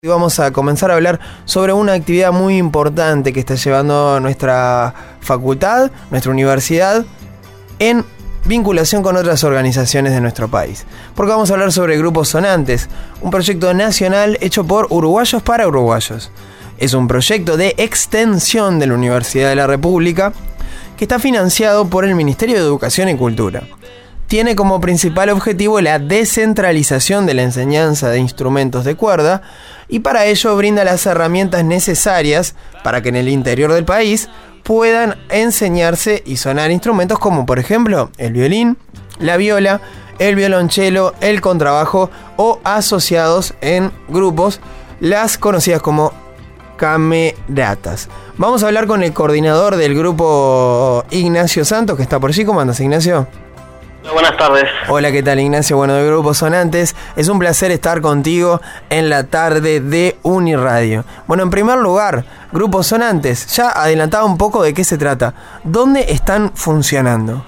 Y vamos a comenzar a hablar sobre una actividad muy importante que está llevando nuestra facultad, nuestra universidad, en vinculación con otras organizaciones de nuestro país. Porque vamos a hablar sobre Grupos Sonantes, un proyecto nacional hecho por uruguayos para uruguayos. Es un proyecto de extensión de la Universidad de la República que está financiado por el Ministerio de Educación y Cultura. Tiene como principal objetivo la descentralización de la enseñanza de instrumentos de cuerda y para ello brinda las herramientas necesarias para que en el interior del país puedan enseñarse y sonar instrumentos como por ejemplo el violín, la viola, el violonchelo, el contrabajo o asociados en grupos, las conocidas como cameratas. Vamos a hablar con el coordinador del grupo, Ignacio Santos, que está por allí. ¿Cómo andas, Ignacio? Buenas tardes. Hola, ¿qué tal, Ignacio? Bueno, de Grupos Sonantes, es un placer estar contigo en la tarde de Uniradio. Bueno, en primer lugar, Grupos Sonantes, ya adelantaba un poco de qué se trata. ¿Dónde están funcionando?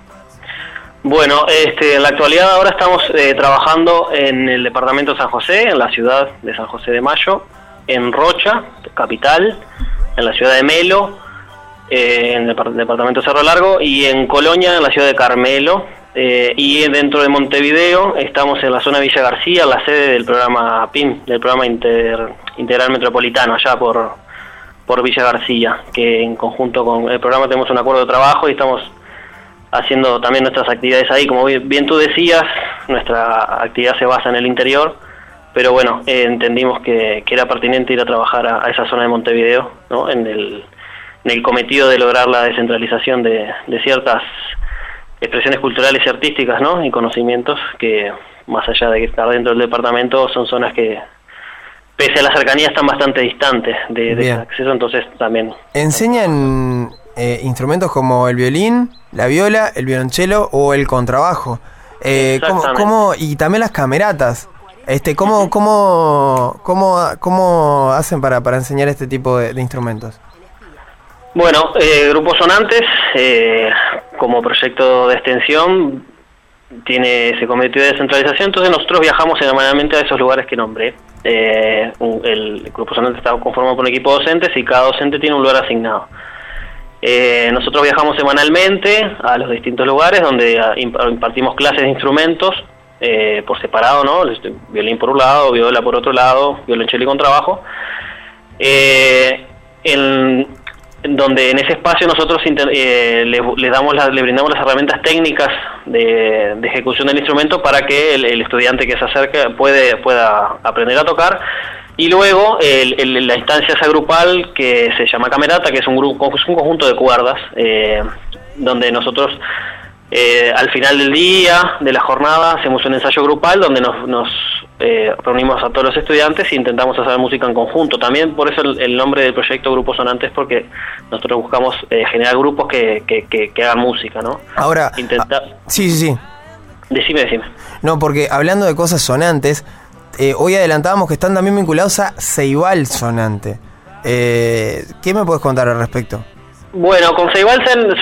Bueno, en la actualidad ahora estamos trabajando en el departamento de San José, en la ciudad de San José de Mayo, en Rocha, capital, en la ciudad de Melo, en el departamento de Cerro Largo, y en Colonia, en la ciudad de Carmelo. Y dentro de Montevideo estamos en la zona de Villa García, la sede del programa PIM, del programa Integral Metropolitano, allá por Villa García, que en conjunto con el programa tenemos un acuerdo de trabajo y estamos haciendo también nuestras actividades ahí. Como bien tú decías, nuestra actividad se basa en el interior, pero bueno, entendimos que era pertinente ir a trabajar a esa zona de Montevideo, ¿no? En el cometido de lograr la descentralización de ciertas expresiones culturales y artísticas, ¿no? Y conocimientos que, más allá de estar dentro del departamento, son zonas que, pese a la cercanía, están bastante distantes de acceso, entonces también... ¿Enseñan instrumentos como el violín, la viola, el violonchelo o el contrabajo? ¿Cómo, y también las cameratas? ¿Cómo hacen para enseñar este tipo de instrumentos? Bueno, Grupos Sonantes, como proyecto de extensión, tiene ese cometido de descentralización, entonces nosotros viajamos semanalmente a esos lugares que nombré. El Grupo Sonantes está conformado por un equipo de docentes y cada docente tiene un lugar asignado. Nosotros viajamos semanalmente a los distintos lugares donde impartimos clases de instrumentos por separado, ¿no? Violín por un lado, viola por otro lado, violonchelo y contrabajo. Donde en ese espacio nosotros le brindamos las herramientas técnicas de ejecución del instrumento para que el estudiante que se acerque pueda aprender a tocar. Y luego la instancia esa grupal que se llama camerata, que es un conjunto de cuerdas, donde nosotros al final del día, de la jornada, hacemos un ensayo grupal donde nos reunimos a todos los estudiantes e intentamos hacer música en conjunto. También por eso el nombre del proyecto Grupos Sonantes, porque nosotros buscamos generar grupos que hagan música, ¿no? Ahora, sí. Decime. No, porque hablando de cosas sonantes, hoy adelantábamos que están también vinculados a Ceibal Sonante. ¿Qué me puedes contar al respecto? Bueno, con Ceibal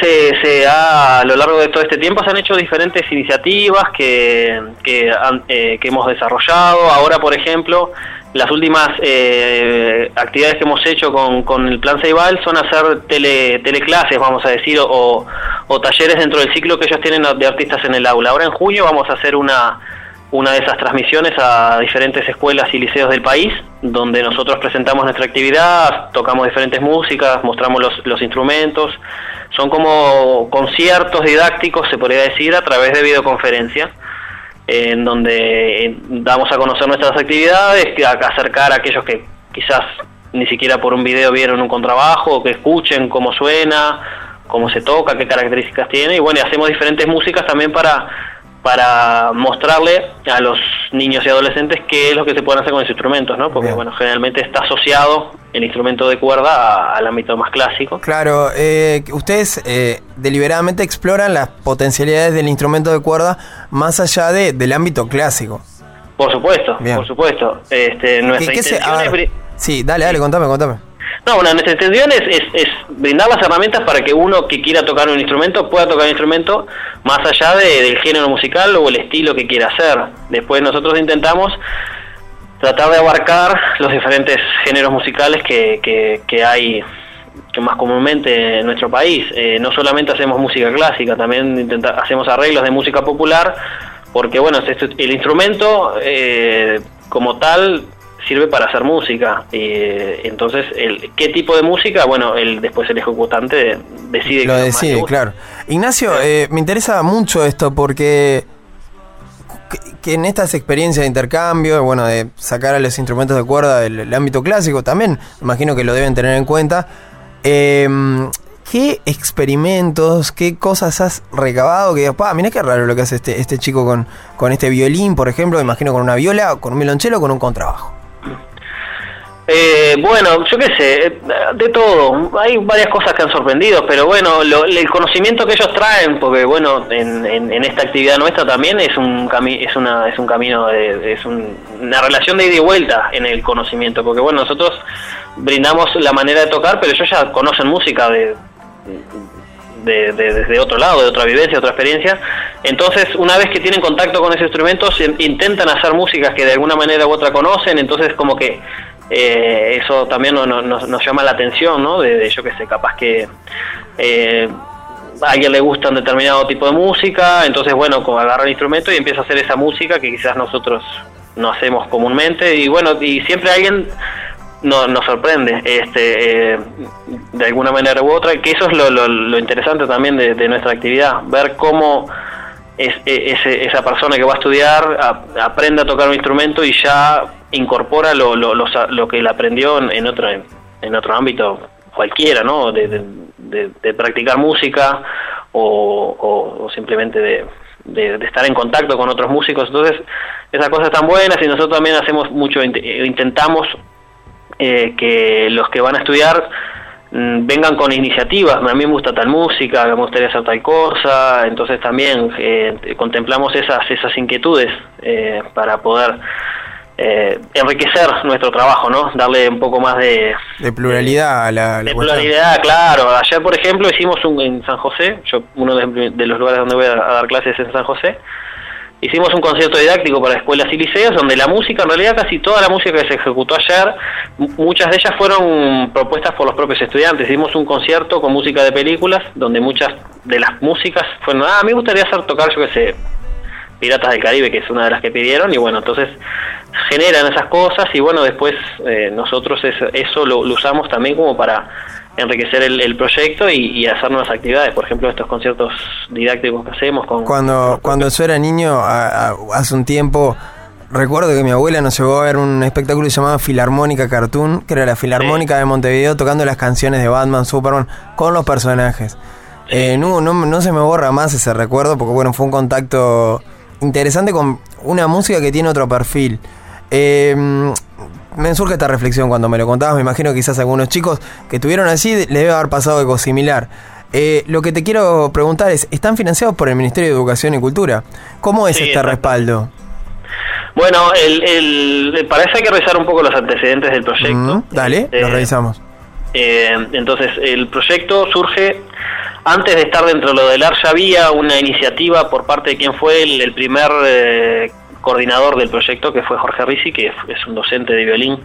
a lo largo de todo este tiempo se han hecho diferentes iniciativas que hemos desarrollado. Ahora, por ejemplo, las últimas actividades que hemos hecho con el plan Ceibal son hacer teleclases, vamos a decir, o talleres dentro del ciclo que ellos tienen de artistas en el aula. Ahora en junio vamos a hacer una de esas transmisiones a diferentes escuelas y liceos del país, donde nosotros presentamos nuestra actividad, tocamos diferentes músicas, mostramos los instrumentos. Son como conciertos didácticos, se podría decir, a través de videoconferencia, en donde damos a conocer nuestras actividades, a acercar a aquellos que quizás ni siquiera por un video vieron un contrabajo, que escuchen cómo suena, cómo se toca, qué características tiene. Y bueno, hacemos diferentes músicas también para mostrarle a los niños y adolescentes qué es lo que se pueden hacer con los instrumentos, ¿no? Porque, bueno, generalmente está asociado el instrumento de cuerda al ámbito más clásico. Claro, ustedes deliberadamente exploran las potencialidades del instrumento de cuerda más allá del ámbito clásico. Por supuesto, por supuesto. Nuestra intención es... Sí, dale, contame. No, bueno, nuestra intención es brindar las herramientas para que uno que quiera tocar un instrumento pueda tocar un instrumento más allá del género musical o el estilo que quiera hacer. Después nosotros intentamos tratar de abarcar los diferentes géneros musicales que hay, que más comúnmente en nuestro país. No solamente hacemos música clásica, también hacemos arreglos de música popular, porque bueno, el instrumento como tal sirve para hacer música. Entonces, ¿qué tipo de música? Bueno, después el ejecutante decide. Lo decide, claro. Ignacio, me interesa mucho esto porque que en estas experiencias de intercambio, bueno, de sacar a los instrumentos de cuerda del ámbito clásico, también imagino que lo deben tener en cuenta. ¿Qué experimentos, qué cosas has recabado? Que mirá qué raro lo que hace este chico con este violín, por ejemplo, imagino con una viola, con un violonchelo o con un contrabajo. Bueno, yo qué sé, de todo. Hay varias cosas que han sorprendido, pero bueno, el conocimiento que ellos traen, porque bueno, en esta actividad nuestra también es un camino, una relación de ida y vuelta en el conocimiento, porque bueno, nosotros brindamos la manera de tocar, pero ellos ya conocen música desde otro lado, de otra vivencia, de otra experiencia. Entonces, una vez que tienen contacto con ese instrumento, intentan hacer músicas que de alguna manera u otra conocen, entonces como que eso también nos llama la atención, ¿no? Yo que sé, capaz que a alguien le gusta un determinado tipo de música, entonces bueno, agarra el instrumento y empieza a hacer esa música que quizás nosotros no hacemos comúnmente, y bueno, y siempre alguien nos sorprende de alguna manera u otra, que eso es lo interesante también de nuestra actividad, ver cómo esa persona que va a estudiar aprende a tocar un instrumento y ya incorpora lo que él aprendió en otro ámbito cualquiera, ¿no? De practicar música o simplemente de estar en contacto con otros músicos. Entonces, esas cosas están buenas, y nosotros también hacemos mucho, intentamos que los que van a estudiar vengan con iniciativas. A mí me gusta tal música, me gustaría hacer tal cosa, entonces también contemplamos esas inquietudes para poder enriquecer nuestro trabajo, ¿no? Darle un poco más de pluralidad a la pluralidad, claro. Ayer, por ejemplo, hicimos en San José, uno de los lugares donde voy a dar clases es en San José. Hicimos un concierto didáctico para escuelas y liceos, donde la música, en realidad casi toda la música que se ejecutó ayer, muchas de ellas fueron propuestas por los propios estudiantes. Hicimos un concierto con música de películas, donde muchas de las músicas fueron, a mí me gustaría tocar, yo qué sé, Piratas del Caribe, que es una de las que pidieron, y bueno, entonces generan esas cosas, y bueno, después nosotros eso lo usamos también como para enriquecer el proyecto y hacer nuevas actividades. Por ejemplo, estos conciertos didácticos que hacemos cuando yo era niño, hace un tiempo, recuerdo que mi abuela nos llevó a ver un espectáculo llamado Filarmónica Cartoon, que era la Filarmónica de Montevideo tocando las canciones de Batman, Superman con los personajes. No se me borra más ese recuerdo, porque bueno, fue un contacto interesante con una música que tiene otro perfil. Me surge esta reflexión cuando me lo contabas. Me imagino que quizás algunos chicos que estuvieron así les debe haber pasado algo similar. Lo que te quiero preguntar es, ¿están financiados por el Ministerio de Educación y Cultura? ¿Cómo es este respaldo? Bueno, para eso hay que revisar un poco los antecedentes del proyecto. Dale, los revisamos. Entonces, el proyecto surge antes de estar dentro de lo del AR. Ya había una iniciativa por parte de quien fue el primer coordinador del proyecto, que fue Jorge Risi, que es un docente de violín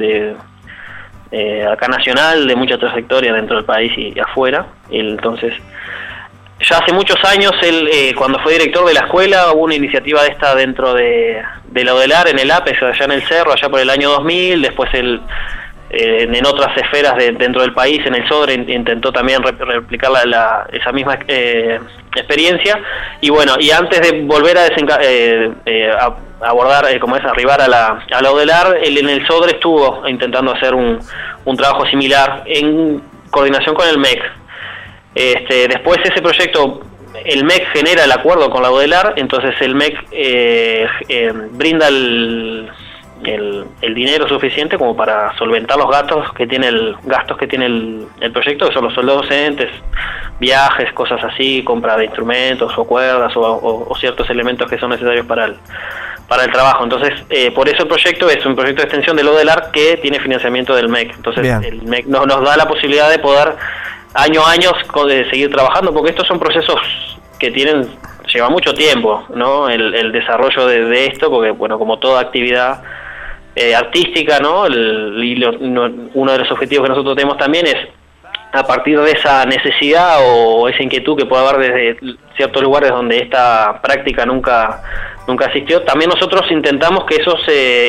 acá nacional, de mucha trayectoria dentro del país y afuera. Entonces, ya hace muchos años, él cuando fue director de la escuela, hubo una iniciativa de esta dentro de la ODELAR, en el APES, allá en el Cerro, allá por el año 2000. Después en otras esferas dentro del país, en el SODRE, intentó también replicar esa misma experiencia. Y bueno, y antes de volver a abordar, arribar a la ODELAR, él en el SODRE estuvo intentando hacer un trabajo similar en coordinación con el MEC. Después ese proyecto, el MEC genera el acuerdo con la ODELAR, entonces el MEC brinda el dinero suficiente como para solventar los gastos que tiene el proyecto, que son los sueldos docentes, viajes, cosas así, compra de instrumentos o cuerdas o ciertos elementos que son necesarios para el trabajo. Entonces, por eso el proyecto es un proyecto de extensión del ODELAR que tiene financiamiento del MEC. Entonces, bien, el MEC nos da la posibilidad de poder año a año seguir trabajando, porque estos son procesos que lleva mucho tiempo, ¿no? El desarrollo de esto, porque bueno, como toda actividad artística, ¿no? Uno de los objetivos que nosotros tenemos también es, a partir de esa necesidad o esa inquietud que puede haber desde ciertos lugares donde esta práctica nunca asistió, también nosotros intentamos que eso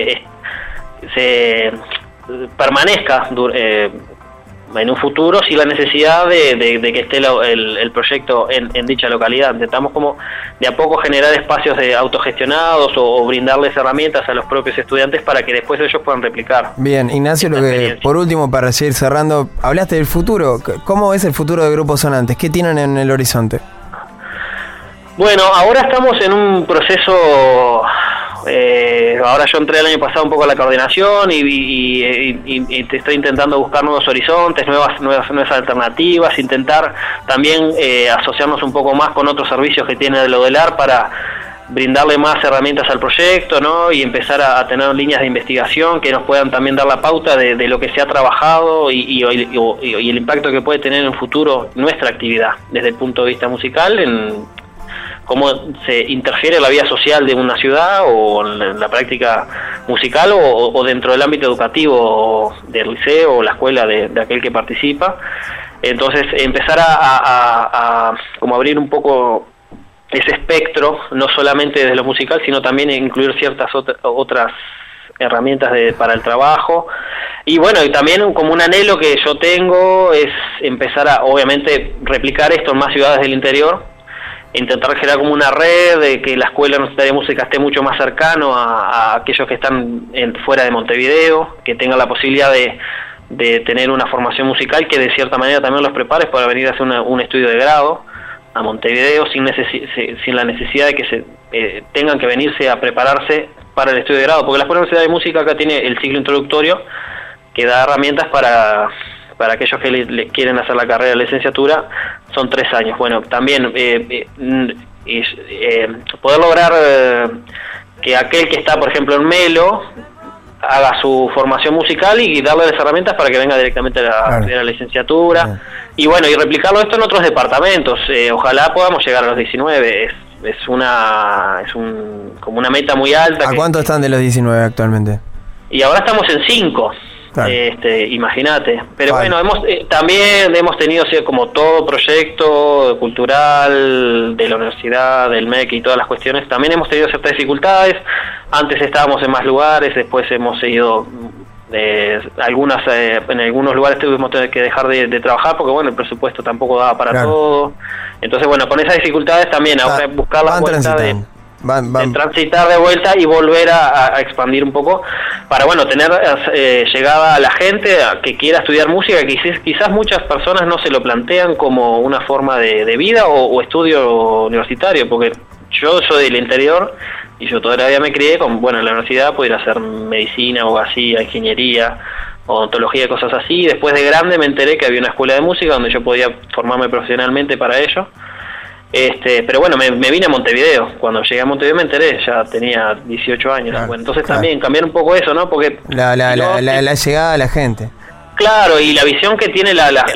se permanezca en un futuro sin la necesidad de que esté el proyecto en dicha localidad. Intentamos como de a poco generar espacios de autogestionados o brindarles herramientas a los propios estudiantes para que después ellos puedan replicar. Bien, Ignacio, por último, para seguir cerrando, hablaste del futuro. ¿Cómo es el futuro de Grupo Sonantes? ¿Qué tienen en el horizonte? Bueno, ahora estamos en un proceso. Ahora yo entré el año pasado un poco a la coordinación y estoy intentando buscar nuevos horizontes, nuevas alternativas, intentar también asociarnos un poco más con otros servicios que tiene el ODELAR para brindarle más herramientas al proyecto, ¿no? Y empezar a tener líneas de investigación que nos puedan también dar la pauta de lo que se ha trabajado y el impacto que puede tener en un futuro nuestra actividad desde el punto de vista musical, en cómo se interfiere la vida social de una ciudad o en la práctica musical o dentro del ámbito educativo del liceo o la escuela de aquel que participa. Entonces empezar a como abrir un poco ese espectro, no solamente desde lo musical, sino también incluir ciertas otras herramientas para el trabajo. Y bueno, y también como un anhelo que yo tengo es empezar a, obviamente, replicar esto en más ciudades del interior, intentar generar como una red de que la Escuela Universitaria de Música esté mucho más cercano a aquellos que están fuera de Montevideo, que tengan la posibilidad de tener una formación musical que de cierta manera también los prepare para venir a hacer un estudio de grado a Montevideo sin la necesidad de que tengan que venirse a prepararse para el estudio de grado, porque la Escuela Universitaria de Música acá tiene el ciclo introductorio que da herramientas para aquellos que le quieren hacer la carrera de licenciatura. Son 3 años. Bueno, también poder lograr que aquel que está, por ejemplo, en Melo haga su formación musical y darle las herramientas para que venga directamente a la licenciatura. Bien. Y bueno, y replicarlo esto en otros departamentos. Ojalá podamos llegar a los 19. Como una meta muy alta. ¿A cuánto están de los 19 actualmente? Y ahora estamos en 5. Claro. Imagínate, pero bueno, también hemos tenido, como todo proyecto cultural de la universidad, del MEC y todas las cuestiones, también hemos tenido ciertas dificultades. Antes estábamos en más lugares, después hemos ido en algunos lugares tuvimos que dejar de trabajar porque bueno, el presupuesto tampoco daba para todo. Entonces bueno, con esas dificultades también ahora buscar la vuelta de transitar de vuelta y volver a expandir un poco para bueno tener llegada a la gente que quiera estudiar música, que quizás muchas personas no se lo plantean como una forma de vida o estudio universitario, porque yo soy del interior y yo todavía me crié con, bueno, en la universidad pudiera hacer medicina, abogacía, ingeniería, odontología y cosas así. Después de grande me enteré que había una escuela de música donde yo podía formarme profesionalmente para ello. Pero bueno, me vine a Montevideo. Cuando llegué a Montevideo me enteré, ya tenía 18 años. Claro, bueno, entonces también cambiar un poco eso, ¿no? Porque la llegada a la gente. Claro, y la visión que tiene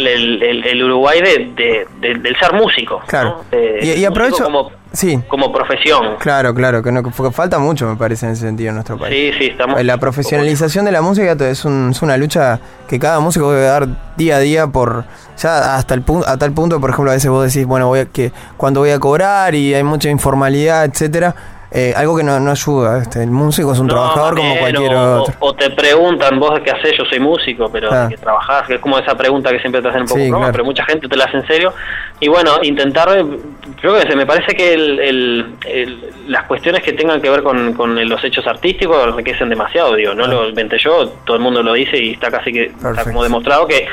el Uruguay del ser músico. Claro. ¿No? Y aprovecho como profesión. Claro, que falta mucho, me parece, en ese sentido en nuestro país. Sí, estamos. La profesionalización de la música es una lucha que cada músico debe dar día a día a tal punto, por ejemplo, a veces vos decís, bueno, cuándo voy a cobrar y hay mucha informalidad, etcétera. Algo que no ayuda. El músico es un trabajador como cualquier otro. O te preguntan, vos qué haces, yo soy músico, pero ¿qué trabajás? Que es como esa pregunta que siempre te hacen un poco broma, pero mucha gente te la hace en serio. Y bueno, intentar, yo qué sé, me parece que las cuestiones que tengan que ver con los hechos artísticos enriquecen demasiado, no lo inventé yo, todo el mundo lo dice y está casi que está como demostrado que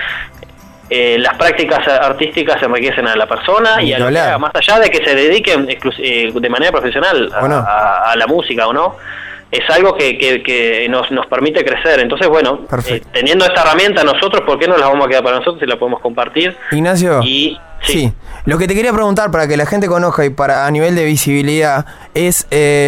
las prácticas artísticas enriquecen a la persona y más allá de que se dediquen de manera profesional a la música o no, es algo que nos permite crecer. Entonces bueno, teniendo esta herramienta nosotros, ¿por qué no la vamos a quedar para nosotros si la podemos compartir? Ignacio, sí. Lo que te quería preguntar para que la gente conozca y a nivel de visibilidad es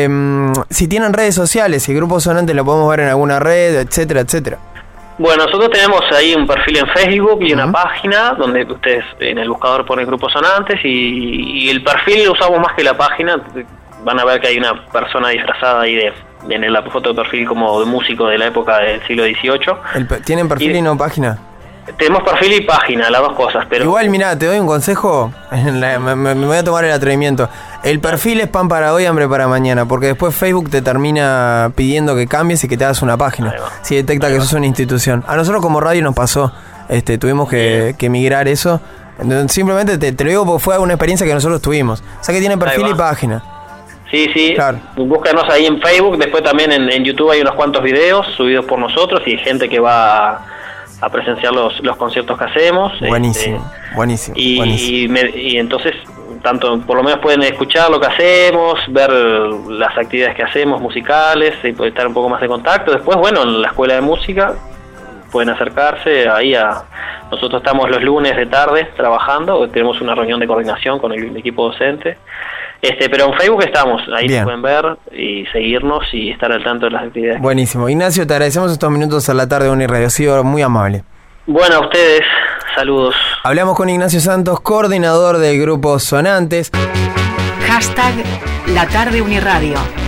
si tienen redes sociales, si el Grupo Sonantes lo podemos ver en alguna red, etcétera, etcétera. Bueno, nosotros tenemos ahí un perfil en Facebook y una página donde ustedes en el buscador ponen Grupo Sonantes y el perfil lo usamos más que la página. Van a ver que hay una persona disfrazada ahí en la foto de perfil como de músico de la época del siglo XVIII. ¿Tienen perfil y no página? Tenemos perfil y página, las dos cosas, pero... Igual, mirá, te doy un consejo, me voy a tomar el atrevimiento. El perfil es pan para hoy, hambre para mañana, porque después Facebook te termina pidiendo que cambies y que te hagas una página, si detecta que sos una institución. A nosotros como radio nos pasó, tuvimos que migrar eso. Simplemente te lo digo porque fue una experiencia que nosotros tuvimos. O sea que tiene perfil y página. Sí, claro. Búscanos ahí en Facebook, después también en YouTube hay unos cuantos videos subidos por nosotros y gente que va a presenciar los conciertos que hacemos. Buenísimo. Y entonces, tanto por lo menos pueden escuchar lo que hacemos, ver las actividades que hacemos musicales, y pueden estar un poco más de contacto. Después, bueno, en la escuela de música pueden acercarse ahí nosotros estamos los lunes de tarde trabajando, tenemos una reunión de coordinación con el equipo docente. Pero en Facebook estamos, ahí nos pueden ver y seguirnos y estar al tanto de las actividades. Buenísimo. Ignacio, te agradecemos estos minutos a la tarde de Uniradio, ha sido muy amable. Bueno, a ustedes, saludos. Hablamos con Ignacio Santos, coordinador del grupo Sonantes. #LaTardeUniradio